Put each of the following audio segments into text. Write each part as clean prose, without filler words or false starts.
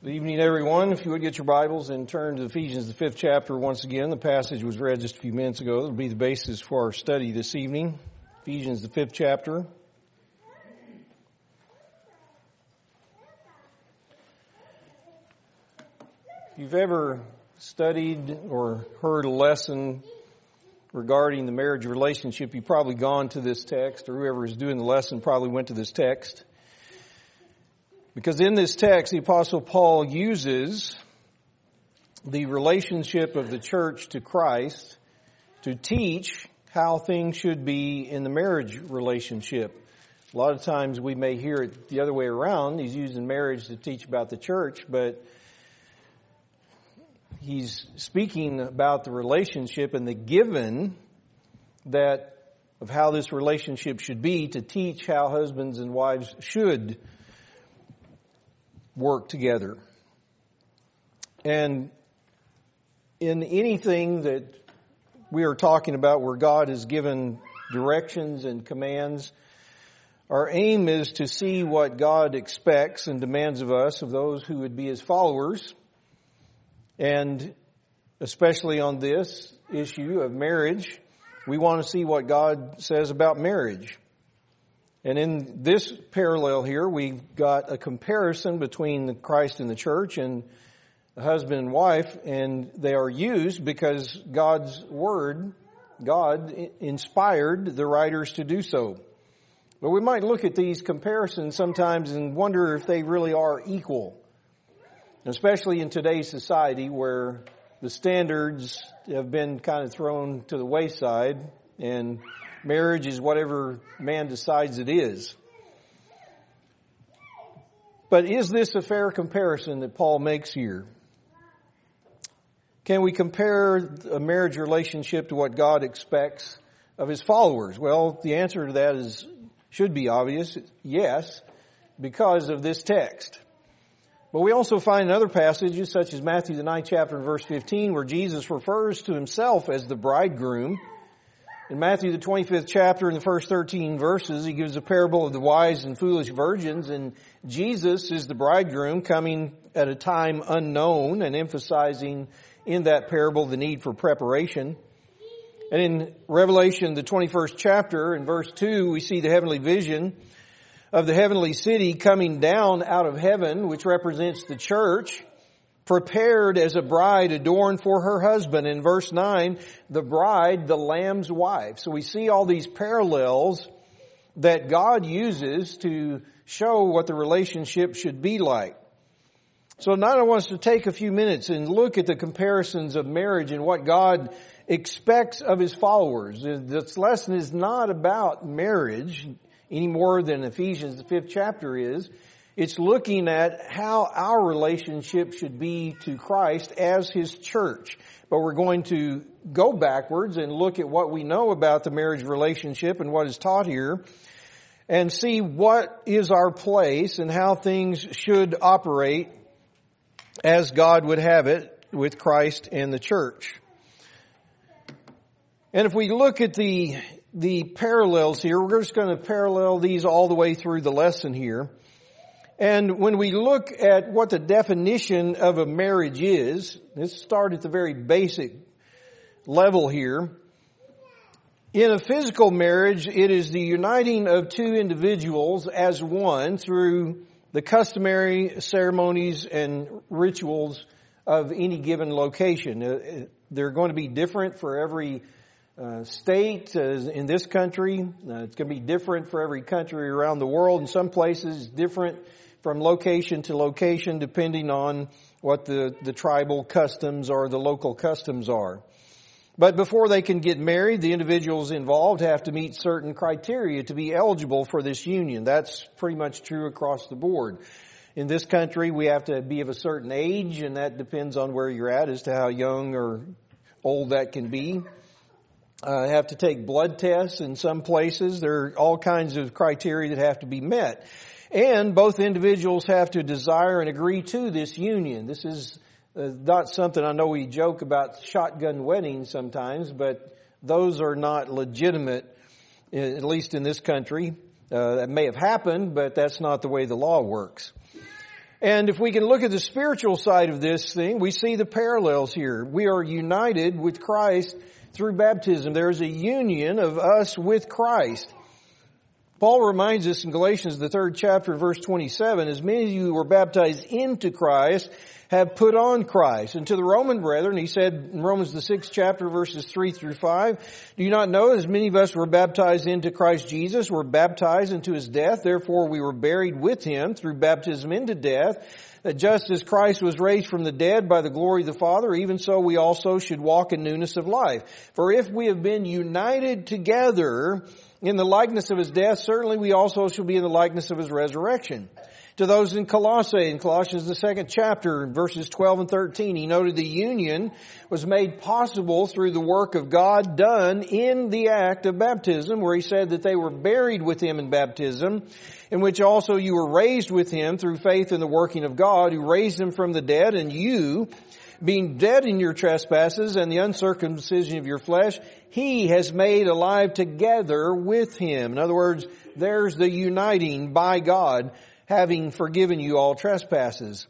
Good evening, everyone. If you would get your Bibles and turn to Ephesians, the 5th chapter once again. The passage was read just a few minutes ago. It'll be the basis for our study this evening. Ephesians, the 5th chapter. If you've ever studied or heard a lesson regarding the marriage relationship, you've probably gone to this text, or whoever is doing the lesson probably went to this text. Because in this text, the Apostle Paul uses the relationship of the church to Christ to teach how things should be in the marriage relationship. A lot of times we may hear it the other way around. He's using marriage to teach about the church, but he's speaking about the relationship and the given that of how this relationship should be to teach how husbands and wives should work together. And in anything that we are talking about where God has given directions and commands, our aim is to see what God expects and demands of us, of those who would be His followers. And especially on this issue of marriage, we want to see what God says about marriage. And in this parallel here, we've got a comparison between Christ and the church and the husband and wife, and they are used because God's Word, God inspired the writers to do so. But we might look at these comparisons sometimes and wonder if they really are equal, especially in today's society where the standards have been kind of thrown to the wayside and marriage is whatever man decides it is. But is this a fair comparison that Paul makes here? Can we compare a marriage relationship to what God expects of His followers? Well, the answer to that should be obvious. Yes, because of this text. But we also find in other passages, such as Matthew the 9th chapter and verse 15, where Jesus refers to Himself as the bridegroom. In Matthew the 25th chapter, in the first 13 verses, He gives a parable of the wise and foolish virgins, and Jesus is the bridegroom coming at a time unknown and emphasizing in that parable the need for preparation. And in Revelation the 21st chapter, in verse 2, we see the heavenly vision of the heavenly city coming down out of heaven, which represents the church, prepared as a bride adorned for her husband. In verse 9, the bride, the Lamb's wife. So we see all these parallels that God uses to show what the relationship should be like. So now I want us to take a few minutes and look at the comparisons of marriage and what God expects of His followers. This lesson is not about marriage any more than Ephesians, the 5th chapter is. It's looking at how our relationship should be to Christ as His church. But we're going to go backwards and look at what we know about the marriage relationship and what is taught here and see what is our place and how things should operate as God would have it with Christ and the church. And if we look at the parallels here, we're just going to parallel these all the way through the lesson here. And when we look at what the definition of a marriage is, let's start at the very basic level here. In a physical marriage, it is the uniting of two individuals as one through the customary ceremonies and rituals of any given location. They're going to be different for every state in this country. It's going to be different for every country around the world. In some places, different from location to location, depending on what the tribal customs or the local customs are. But before they can get married, the individuals involved have to meet certain criteria to be eligible for this union. That's pretty much true across the board. In this country, we have to be of a certain age, and that depends on where you're at as to how young or old that can be. Have to take blood tests in some places. There are all kinds of criteria that have to be met. And both individuals have to desire and agree to this union. This is not something, I know we joke about shotgun weddings sometimes, but those are not legitimate, at least in this country. That may have happened, but that's not the way the law works. And if we can look at the spiritual side of this thing, we see the parallels here. We are united with Christ through baptism. There is a union of us with Christ. Paul reminds us in Galatians, the 3rd chapter, verse 27, as many of you who were baptized into Christ have put on Christ. And to the Roman brethren, he said in Romans, the 6th chapter, verses 3 through 5, do you not know as many of us were baptized into Christ Jesus, were baptized into His death, therefore we were buried with Him through baptism into death, that just as Christ was raised from the dead by the glory of the Father, even so we also should walk in newness of life. For if we have been united together in the likeness of His death, certainly we also shall be in the likeness of His resurrection. To those in Colossae, in Colossians the 2nd chapter, verses 12 and 13, he noted the union was made possible through the work of God done in the act of baptism, where he said that they were buried with Him in baptism, in which also you were raised with Him through faith in the working of God, who raised Him from the dead, and you, being dead in your trespasses and the uncircumcision of your flesh, He has made alive together with Him. In other words, there's the uniting by God, having forgiven you all trespasses.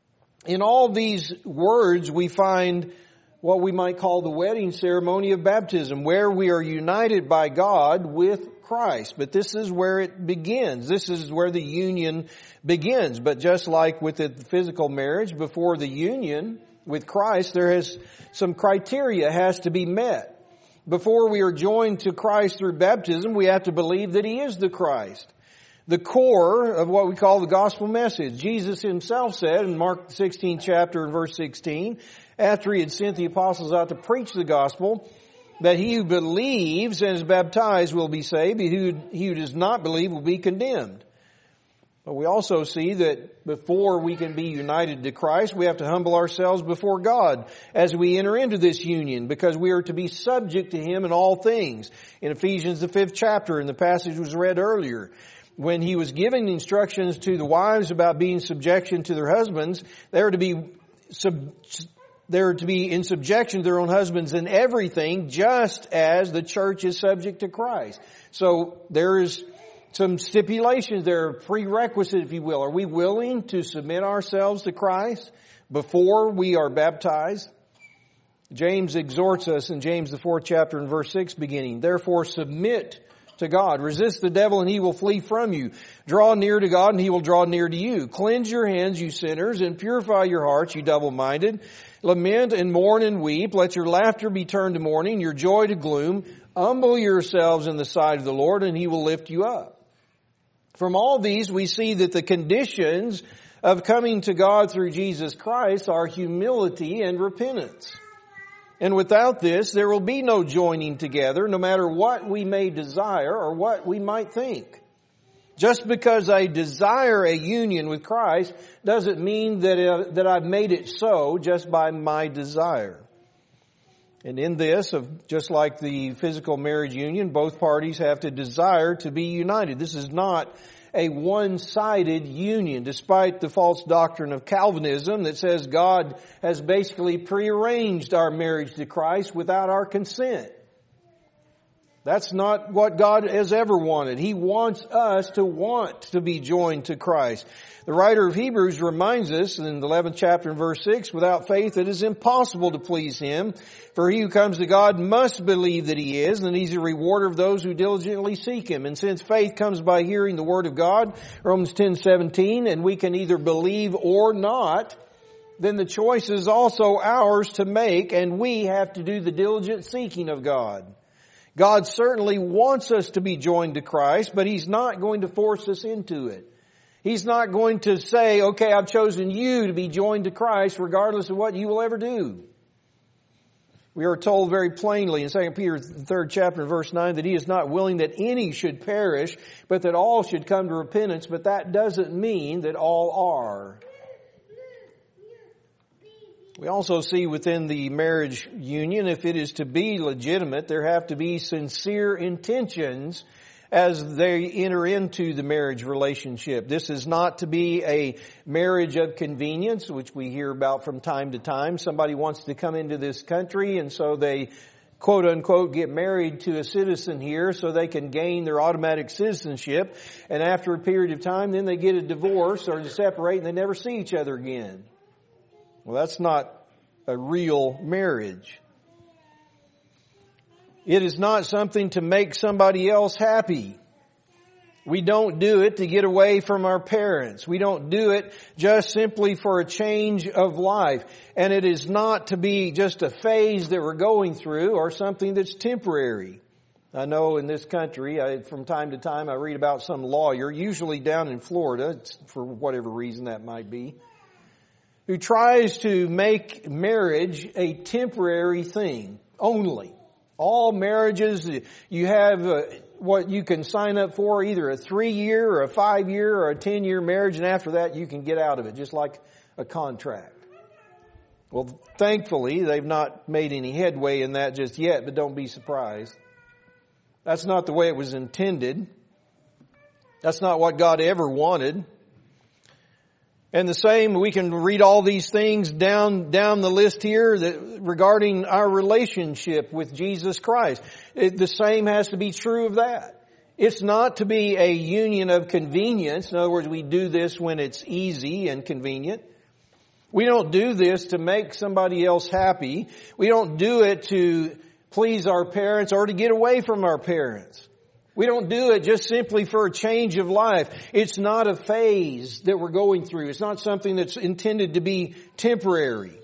In all these words, we find what we might call the wedding ceremony of baptism, where we are united by God with Christ. But this is where it begins. This is where the union begins. But just like with the physical marriage, before the union with Christ, there is some criteria has to be met. Before we are joined to Christ through baptism, we have to believe that He is the Christ. The core of what we call the gospel message. Jesus Himself said in Mark 16 chapter and verse 16, after He had sent the apostles out to preach the gospel, that he who believes and is baptized will be saved, but he who does not believe will be condemned. But we also see that before we can be united to Christ, we have to humble ourselves before God as we enter into this union, because we are to be subject to Him in all things. In Ephesians the 5th chapter, and the passage was read earlier, when he was giving instructions to the wives about being subjection to their husbands, they were to be in subjection to their own husbands in everything, just as the church is subject to Christ. So there is some stipulations there, prerequisite, if you will. Are we willing to submit ourselves to Christ before we are baptized? James exhorts us in James the 4th chapter and verse 6 beginning, therefore submit to God. Resist the devil and he will flee from you. Draw near to God and He will draw near to you. Cleanse your hands, you sinners, and purify your hearts, you double-minded. Lament and mourn and weep. Let your laughter be turned to mourning, your joy to gloom. Humble yourselves in the sight of the Lord and He will lift you up. From all these we see that the conditions of coming to God through Jesus Christ are humility and repentance. And without this, there will be no joining together, no matter what we may desire or what we might think. Just because I desire a union with Christ doesn't mean that I've made it so just by my desire. And in this, just like the physical marriage union, both parties have to desire to be united. This is not a one-sided union, despite the false doctrine of Calvinism that says God has basically prearranged our marriage to Christ without our consent. That's not what God has ever wanted. He wants us to want to be joined to Christ. The writer of Hebrews reminds us in the 11th chapter and verse 6, without faith it is impossible to please Him. For he who comes to God must believe that He is, and He's a rewarder of those who diligently seek Him. And since faith comes by hearing the Word of God, Romans 10:17, and we can either believe or not, then the choice is also ours to make, and we have to do the diligent seeking of God. God certainly wants us to be joined to Christ, but He's not going to force us into it. He's not going to say, okay, I've chosen you to be joined to Christ regardless of what you will ever do. We are told very plainly in 2 Peter 3rd chapter verse 9 that He is not willing that any should perish, but that all should come to repentance, but that doesn't mean that all are. We also see within the marriage union, if it is to be legitimate, there have to be sincere intentions as they enter into the marriage relationship. This is not to be a marriage of convenience, which we hear about from time to time. Somebody wants to come into this country, and so they quote unquote, get married to a citizen here so they can gain their automatic citizenship. And after a period of time, then they get a divorce or they separate and they never see each other again. Well, that's not a real marriage. It is not something to make somebody else happy. We don't do it to get away from our parents. We don't do it just simply for a change of life. And it is not to be just a phase that we're going through or something that's temporary. I know in this country, from time to time, I read about some lawyer, usually down in Florida, for whatever reason that might be, who tries to make marriage a temporary thing only. All marriages, you have what you can sign up for, either a 3-year or a 5-year or a 10-year marriage, and after that you can get out of it, just like a contract. Well, thankfully, they've not made any headway in that just yet, but don't be surprised. That's not the way it was intended. That's not what God ever wanted. And the same, we can read all these things down the list here regarding our relationship with Jesus Christ. The same has to be true of that. It's not to be a union of convenience. In other words, we do this when it's easy and convenient. We don't do this to make somebody else happy. We don't do it to please our parents or to get away from our parents. We don't do it just simply for a change of life. It's not a phase that we're going through. It's not something that's intended to be temporary.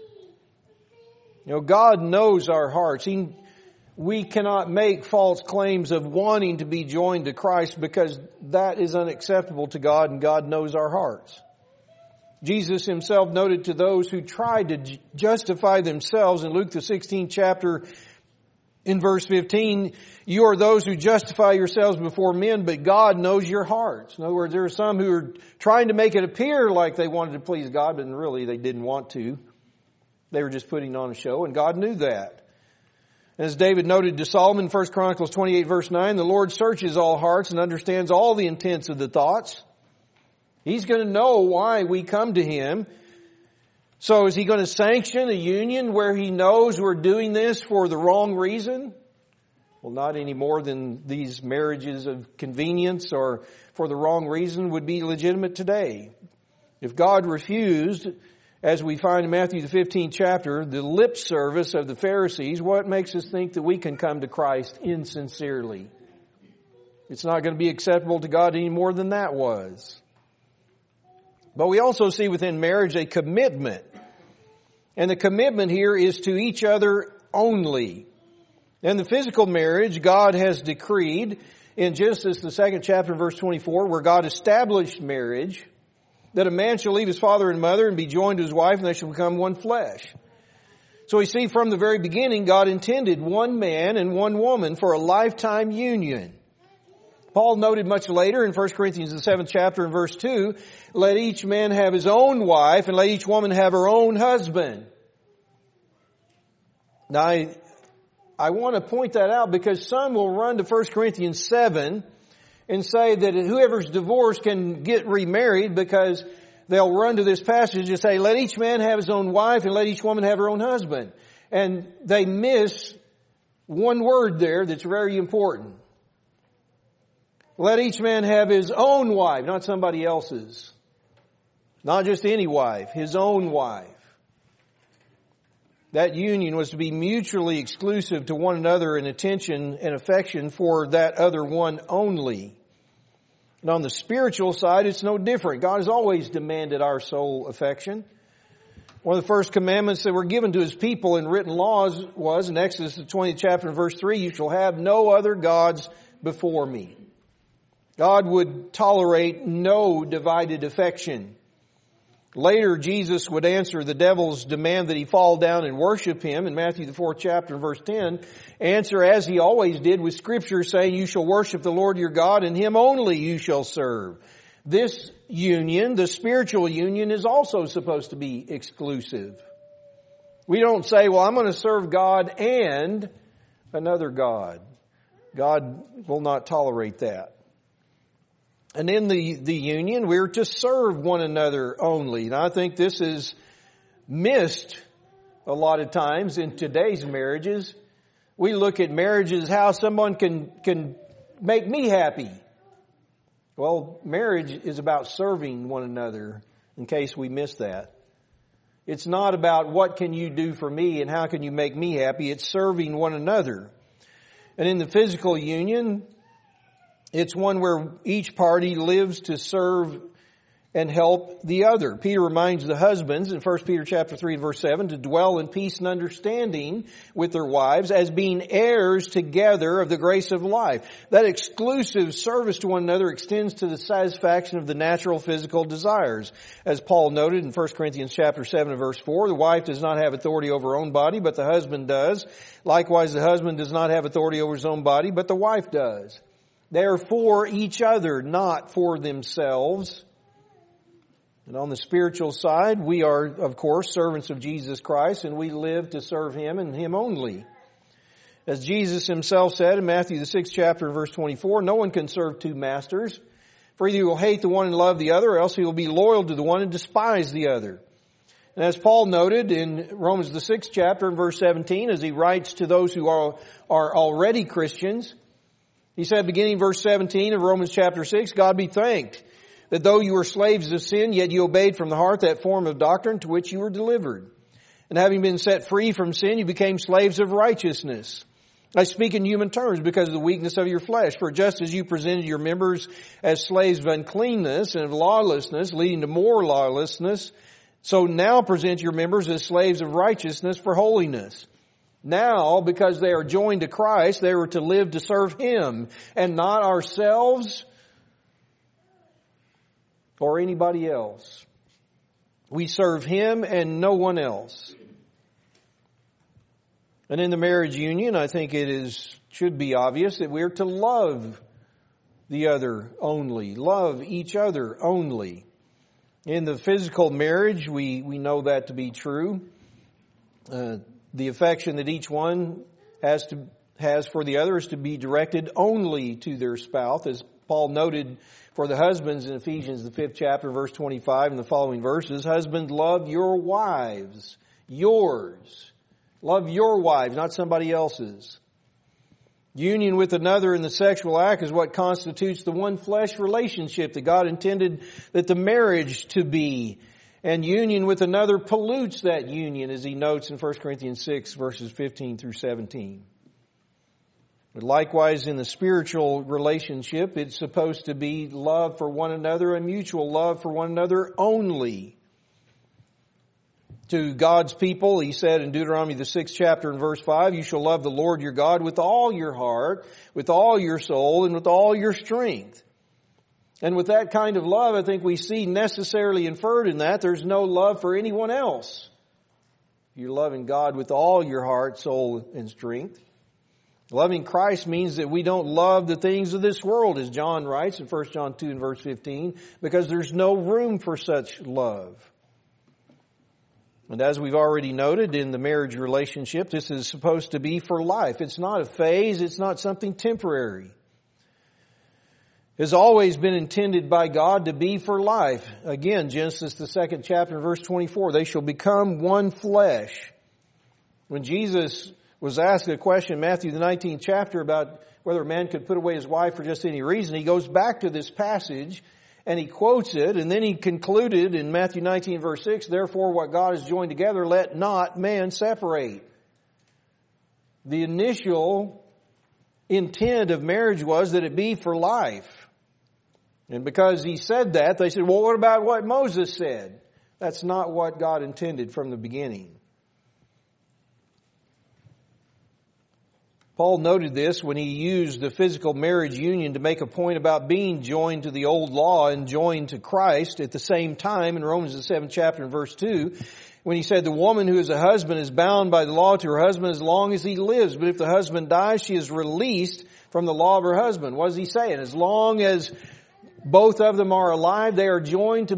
You know, God knows our hearts. We cannot make false claims of wanting to be joined to Christ because that is unacceptable to God, and God knows our hearts. Jesus himself noted to those who tried to justify themselves in Luke the 16th chapter, in verse 15, you are those who justify yourselves before men, but God knows your hearts. In other words, there are some who are trying to make it appear like they wanted to please God, but really they didn't want to. They were just putting on a show, and God knew that. As David noted to Solomon in 1 Chronicles 28 verse 9, the Lord searches all hearts and understands all the intents of the thoughts. He's going to know why we come to Him. So is He going to sanction a union where He knows we're doing this for the wrong reason? Well, not any more than these marriages of convenience or for the wrong reason would be legitimate today. If God refused, as we find in Matthew the 15th chapter, the lip service of the Pharisees, what makes us think that we can come to Christ insincerely? It's not going to be acceptable to God any more than that was. But we also see within marriage a commitment. And the commitment here is to each other only. In the physical marriage, God has decreed in Genesis, the 2nd chapter, verse 24, where God established marriage, that a man shall leave his father and mother and be joined to his wife, and they shall become one flesh. So we see from the very beginning, God intended one man and one woman for a lifetime union. Paul noted much later in 1 Corinthians, the 7th chapter, in verse 2, let each man have his own wife and let each woman have her own husband. Now, I want to point that out because some will run to 1 Corinthians 7 and say that whoever's divorced can get remarried because they'll run to this passage and say, let each man have his own wife and let each woman have her own husband. And they miss one word there that's very important. Let each man have his own wife, not somebody else's. Not just any wife, his own wife. That union was to be mutually exclusive to one another in attention and affection for that other one only. And on the spiritual side, it's no different. God has always demanded our sole affection. One of the first commandments that were given to His people in written laws was in Exodus the 20th chapter and verse 3, you shall have no other gods before me. God would tolerate no divided affection. Later, Jesus would answer the devil's demand that he fall down and worship him in Matthew the 4th chapter and verse 10. Answer as He always did with Scripture saying, you shall worship the Lord your God and Him only you shall serve. This union, the spiritual union, is also supposed to be exclusive. We don't say, well, I'm going to serve God and another God. God will not tolerate that. And in the union, we're to serve one another only. And I think this is missed a lot of times in today's marriages. We look at marriage as how someone can make me happy. Well, marriage is about serving one another, in case we miss that. It's not about what can you do for me and how can you make me happy. It's serving one another. And in the physical union, it's one where each party lives to serve and help the other. Peter reminds the husbands in 1 Peter chapter 3 and verse 7 to dwell in peace and understanding with their wives as being heirs together of the grace of life. That exclusive service to one another extends to the satisfaction of the natural physical desires. As Paul noted in 1 Corinthians chapter 7 and verse 4, the wife does not have authority over her own body, but the husband does. Likewise, the husband does not have authority over his own body, but the wife does. They are for each other, not for themselves. And on the spiritual side, we are, of course, servants of Jesus Christ, and we live to serve Him and Him only. As Jesus Himself said in Matthew the 6th chapter, verse 24, no one can serve two masters, for either he will hate the one and love the other, or else he will be loyal to the one and despise the other. And as Paul noted in Romans the 6th chapter and verse 17, as he writes to those who are already Christians, he said, beginning verse 17 of Romans chapter 6, God be thanked that though you were slaves of sin, yet you obeyed from the heart that form of doctrine to which you were delivered. And having been set free from sin, you became slaves of righteousness. I speak in human terms because of the weakness of your flesh. For just as you presented your members as slaves of uncleanness and of lawlessness, leading to more lawlessness, so now present your members as slaves of righteousness for holiness. Now, because they are joined to Christ, they were to live to serve Him and not ourselves or anybody else. We serve Him and no one else. And in the marriage union, I think should be obvious that we're to love the other only, love each other only. In the physical marriage, we know that to be true. The affection that each one has for the other is to be directed only to their spouse, as Paul noted for the husbands in Ephesians, the 5th chapter, verse 25 and the following verses. Husbands, love your wives, yours. Love your wives, not somebody else's. Union with another in the sexual act is what constitutes the one flesh relationship that God intended that the marriage to be. And union with another pollutes that union, as he notes in 1 Corinthians 6, verses 15 through 17. But likewise, in the spiritual relationship, it's supposed to be love for one another and mutual love for one another only. To God's people, He said in Deuteronomy the 6th chapter and verse 5, you shall love the Lord your God with all your heart, with all your soul, and with all your strength. And with that kind of love, I think we see necessarily inferred in that there's no love for anyone else. You're loving God with all your heart, soul, and strength. Loving Christ means that we don't love the things of this world, as John writes in 1 John 2 and verse 15, because there's no room for such love. And as we've already noted in the marriage relationship, this is supposed to be for life. It's not a phase. It's not something temporary. It has always been intended by God to be for life. Again, Genesis the 2nd chapter, verse 24, they shall become one flesh. When Jesus was asked a question in Matthew the 19th chapter about whether a man could put away his wife for just any reason, he goes back to this passage and he quotes it, and then he concluded in Matthew 19 verse 6, therefore what God has joined together, let not man separate. The initial intent of marriage was that it be for life. And because he said that, they said, well, what about what Moses said? That's not what God intended from the beginning. Paul noted this when he used the physical marriage union to make a point about being joined to the old law and joined to Christ at the same time in Romans the 7th chapter and verse 2, when he said the woman who is a husband is bound by the law to her husband as long as he lives, but if the husband dies, she is released from the law of her husband. What is he saying? As long as both of them are alive, they are to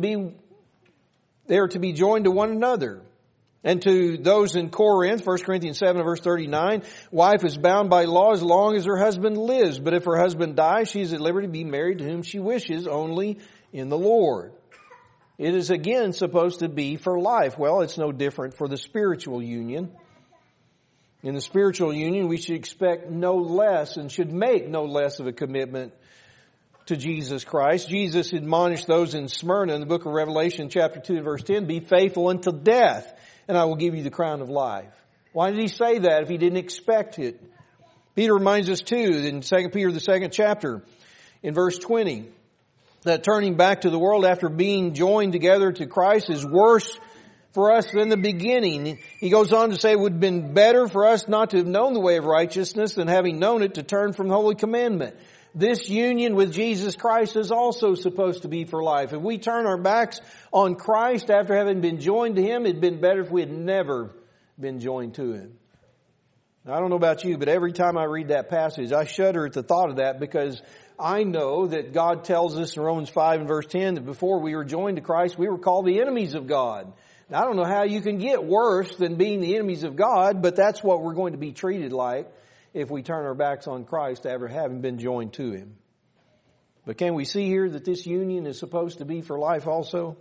be joined to one another. And to those in Corinth, 1 Corinthians 7 verse 39, wife is bound by law as long as her husband lives. But if her husband dies, she is at liberty to be married to whom she wishes, only in the Lord. It is again supposed to be for life. Well, it's no different for the spiritual union. In the spiritual union, we should expect no less and should make no less of a commitment to Jesus Christ. Jesus admonished those in Smyrna in the book of Revelation chapter 2 and verse 10, be faithful until death, and I will give you the crown of life. Why did he say that if he didn't expect it? Peter reminds us too in 2 Peter the second chapter in verse 20 that turning back to the world after being joined together to Christ is worse for us than the beginning. He goes on to say it would have been better for us not to have known the way of righteousness than having known it to turn from the holy commandment. This union with Jesus Christ is also supposed to be for life. If we turn our backs on Christ after having been joined to Him, it'd been better if we had never been joined to Him. Now, I don't know about you, but every time I read that passage, I shudder at the thought of that because I know that God tells us in Romans 5 and verse 10 that before we were joined to Christ, we were called the enemies of God. Now, I don't know how you can get worse than being the enemies of God, but that's what we're going to be treated like if we turn our backs on Christ after having been joined to Him. But can we see here that this union is supposed to be for life also?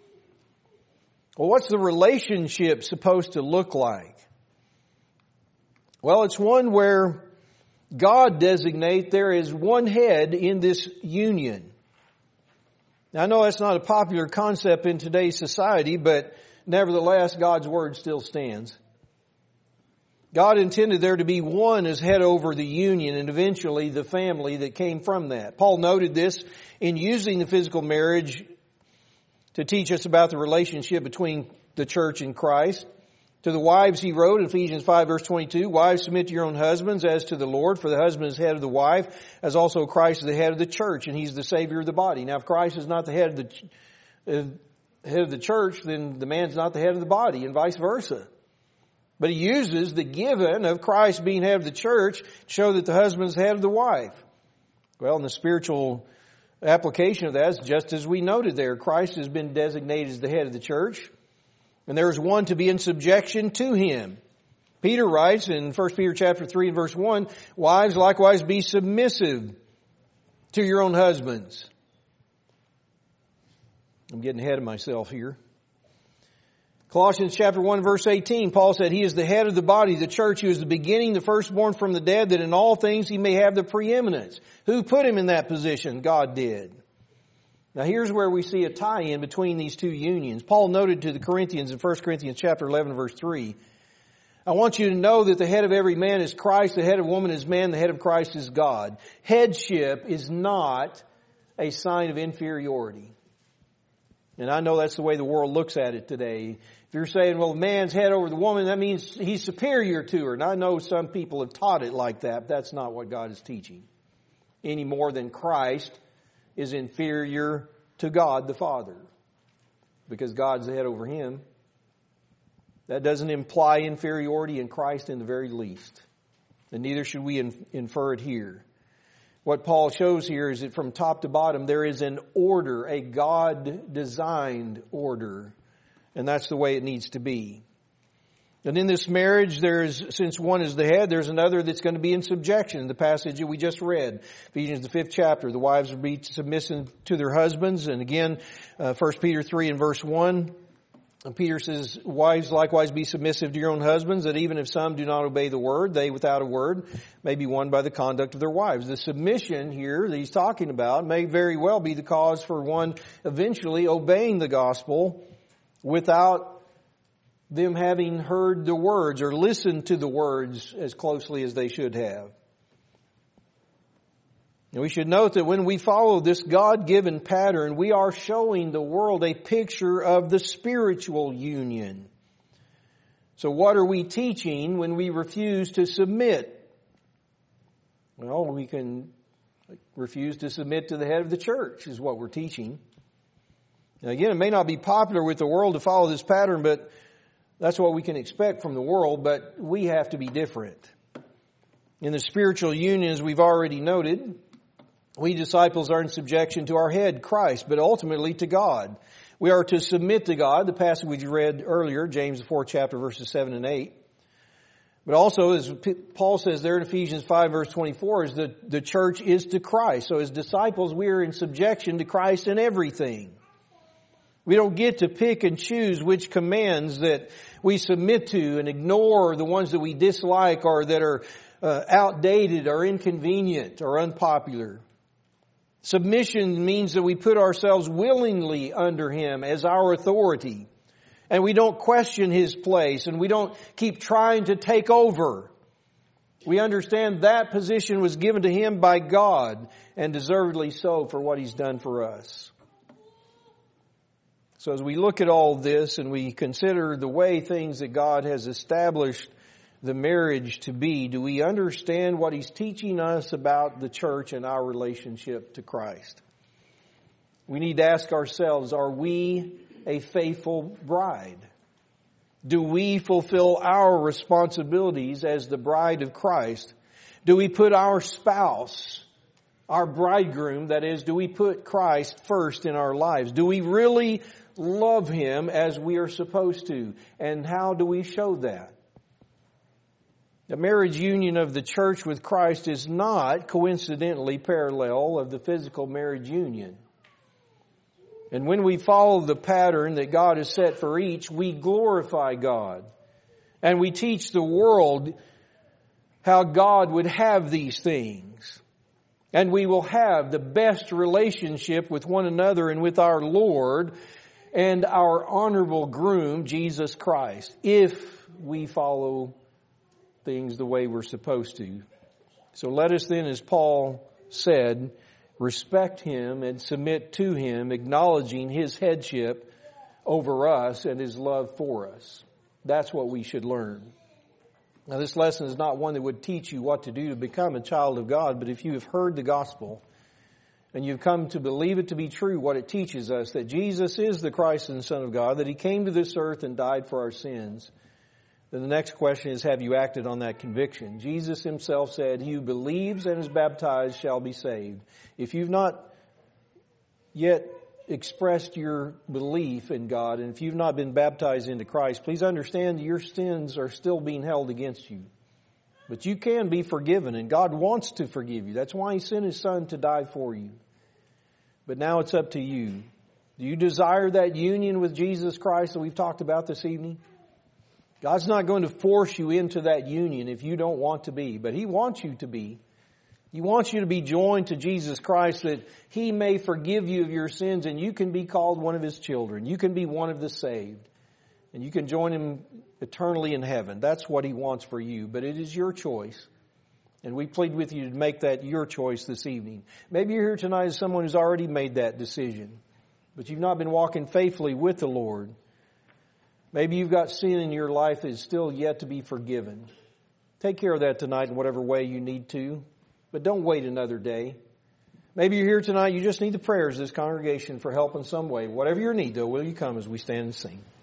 Well, what's the relationship supposed to look like? Well, it's one where God designates there is one head in this union. Now, I know that's not a popular concept in today's society, but nevertheless, God's Word still stands. God intended there to be one as head over the union and eventually the family that came from that. Paul noted this in using the physical marriage to teach us about the relationship between the church and Christ. To the wives he wrote in Ephesians 5 verse 22, wives submit to your own husbands as to the Lord, for the husband is head of the wife, as also Christ is the head of the church, and He's the Savior of the body. Now if Christ is not the head of the church, then the man's not the head of the body, and vice versa. But he uses the given of Christ being head of the church to show that the husband is head of the wife. Well, in the spiritual application of that is just as we noted there. Christ has been designated as the head of the church, and there is one to be in subjection to Him. Peter writes in 1 Peter chapter 3 and verse 1, wives likewise be submissive to your own husbands. I'm getting ahead of myself here. Colossians chapter 1 verse 18, Paul said, He is the head of the body, the church, who is the beginning, the firstborn from the dead, that in all things He may have the preeminence. Who put Him in that position? God did. Now here's where we see a tie-in between these two unions. Paul noted to the Corinthians in 1 Corinthians chapter 11 verse 3, I want you to know that the head of every man is Christ, the head of woman is man, the head of Christ is God. Headship is not a sign of inferiority. And I know that's the way the world looks at it today. If you're saying, well, man's head over the woman, that means he's superior to her. And I know some people have taught it like that, but that's not what God is teaching. Any more than Christ is inferior to God the Father, because God's the head over Him. That doesn't imply inferiority in Christ in the very least. And neither should we infer it here. What Paul shows here is that from top to bottom there is an order, a God-designed order. And that's the way it needs to be. And in this marriage, since one is the head, there's another that's going to be in subjection. The passage that we just read, Ephesians the 5th chapter, the wives will be submissive to their husbands. And again, 1 Peter 3 and verse 1, Peter says, wives likewise be submissive to your own husbands, that even if some do not obey the word, they without a word may be won by the conduct of their wives. The submission here that he's talking about may very well be the cause for one eventually obeying the gospel without them having heard the words or listened to the words as closely as they should have. And we should note that when we follow this God-given pattern, we are showing the world a picture of the spiritual union. So what are we teaching when we refuse to submit? Well, we can refuse to submit to the head of the church is what we're teaching. Now again, it may not be popular with the world to follow this pattern, but that's what we can expect from the world, but we have to be different. In the spiritual union, as we've already noted, we disciples are in subjection to our head, Christ, but ultimately to God. We are to submit to God, the passage we read earlier, James the 4th chapter, verses 7 and 8. But also, as Paul says there in Ephesians 5 verse 24, is that the church is to Christ. So as disciples, we are in subjection to Christ in everything. We don't get to pick and choose which commands that we submit to and ignore the ones that we dislike or that are outdated or inconvenient or unpopular. Submission means that we put ourselves willingly under Him as our authority. And we don't question His place, and we don't keep trying to take over. We understand that position was given to Him by God, and deservedly so for what He's done for us. So as we look at all this and we consider the way things that God has established the marriage to be, do we understand what He's teaching us about the church and our relationship to Christ? We need to ask ourselves, are we a faithful bride? Do we fulfill our responsibilities as the bride of Christ? Do we put our spouse, our bridegroom, that is, do we put Christ first in our lives? Do we really love Him as we are supposed to? And how do we show that? The marriage union of the church with Christ is not coincidentally parallel of the physical marriage union. And when we follow the pattern that God has set for each, we glorify God. And we teach the world how God would have these things. And we will have the best relationship with one another and with our Lord and our honorable groom, Jesus Christ, if we follow things the way we're supposed to. So let us then, as Paul said, respect Him and submit to Him, acknowledging His headship over us and His love for us. That's what we should learn. Now, this lesson is not one that would teach you what to do to become a child of God, but if you have heard the gospel and you've come to believe it to be true, what it teaches us, that Jesus is the Christ and Son of God, that He came to this earth and died for our sins, then the next question is, have you acted on that conviction? Jesus Himself said, "He who believes and is baptized shall be saved." If you've not yet expressed your belief in God, and if you've not been baptized into Christ, please understand your sins are still being held against you. But you can be forgiven, and God wants to forgive you. That's why He sent His Son to die for you. But now it's up to you. Do you desire that union with Jesus Christ that we've talked about this evening? God's not going to force you into that union if you don't want to be, but He wants you to be. He wants you to be joined to Jesus Christ that He may forgive you of your sins and you can be called one of His children. You can be one of the saved. And you can join Him eternally in heaven. That's what He wants for you, but it is your choice. And we plead with you to make that your choice this evening. Maybe you're here tonight as someone who's already made that decision, but you've not been walking faithfully with the Lord. Maybe you've got sin in your life that is still yet to be forgiven. Take care of that tonight in whatever way you need to, but don't wait another day. Maybe you're here tonight, you just need the prayers of this congregation for help in some way. Whatever your need, though, will you come as we stand and sing?